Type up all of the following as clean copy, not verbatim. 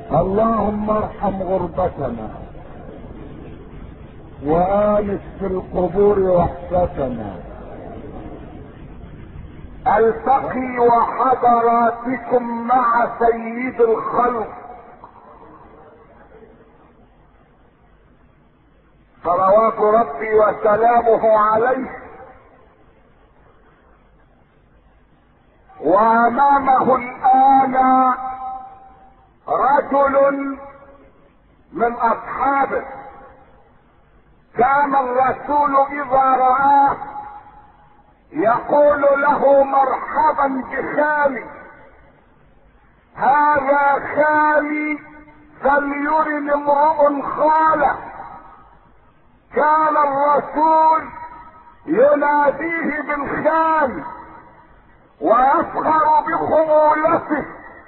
اللهم ارحم غربتنا وآنس في القبور وحشتنا. التقي وحضراتكم مع سيد الخلق صلوات ربي وسلامه عليه، وامامه الآن رجل من اصحابه كان الرسول اذا رآه يقول له مرحبا بخالي، هذا خالي فليرن امرؤ خاله. كان الرسول يناديه بالخال ويفخر بخمولته.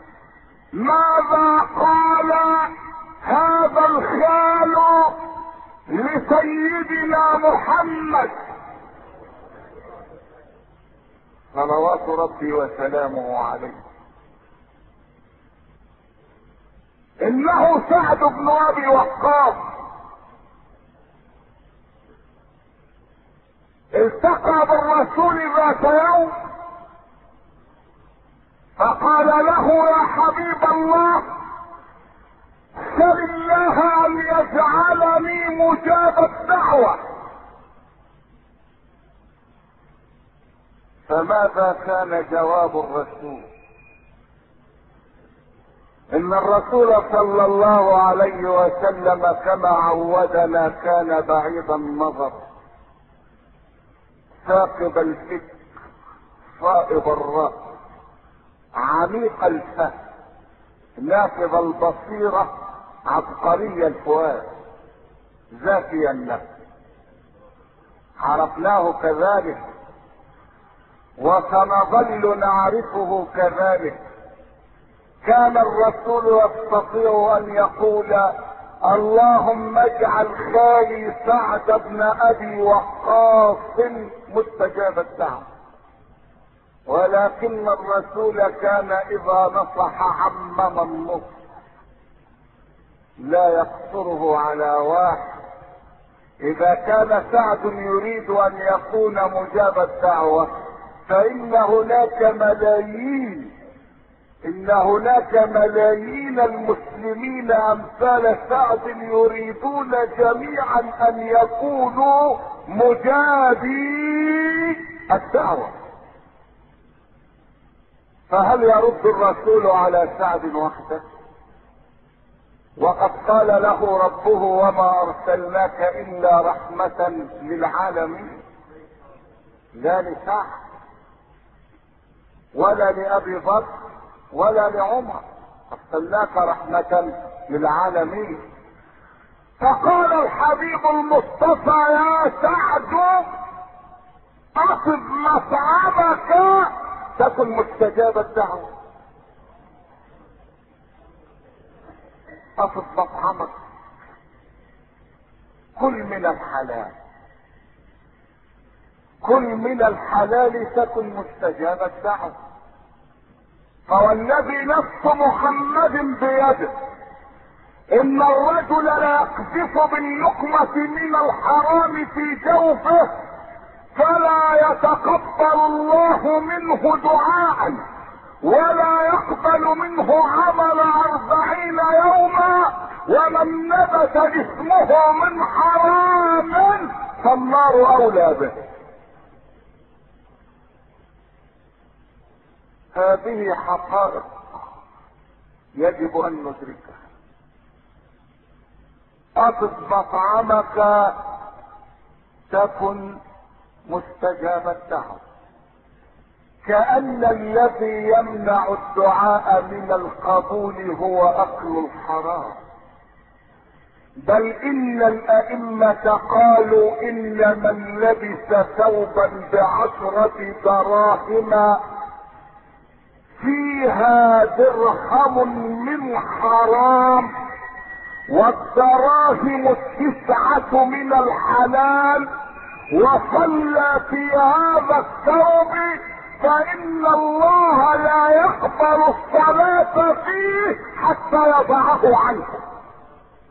ماذا قال هذا الخال لسيدنا محمد صلوات ربي وسلامه عليه؟ انه سعد بن ابي وقاص التقى بالرسول ذات يوم فقال له يا حبيب الله سل الله ان يجعلني مجاب الدعوة. فماذا كان جواب الرسول؟ ان الرسول صلى الله عليه وسلم كما عودنا كان بعيد النظر ثاقب الفكر صائب الرأس عميق الفهم نافذ البصيرة عبقري الفؤاد زاكي النفس. عرفناه كذلك وسنظل نعرفه كذلك. كان الرسول يستطيع ان يقول اللهم اجعل خالي سعد بن ابي وقاص مستجاب الدعوة، ولكن الرسول كان اذا نصح عمم النصح لا يقصره على واحد. اذا كان سعد يريد ان يكون مجاب الدعوة فان هناك ملايين المسلمين امثال سعد يريدون جميعا ان يكونوا مجابي الدعوة. فهل يرد الرسول على سعد وحده؟ وقد قال له ربه وما ارسلناك الا رحمة للعالمين. لا لسعد ولا لابي بكر ولا لعمر، ارسلناك رحمة للعالمين. فقال الحبيب المصطفى يا سعد اطب مصعبك تكن مستجاب الدعوة. اطب مطعمك، كل من الحلال، كل من الحلال تكن مستجاب الدعوة. فوالذي نفس محمد بيده ان الرجل لا يقذف باللقمة من الحرام في جوفه فلا يتقبل الله منه دعاء ولا يقبل منه عمل 40 يوما، ومن نبت جسمه من حرام فالنار اولى به. هذه حقائق يجب ان ندركها. اطب مطعمك تكن مستجاب الدعوة. كأن الذي يمنع الدعاء من القبول هو اكل الحرام. بل ان الائمة قالوا ان من لبس ثوبا ب10 دراهم فيها درهم من حرام والدراهم 9 من الحلال وصلى في هذا الثوب فإن الله لا يقبل الصلاة فيه حتى يضعه عنه.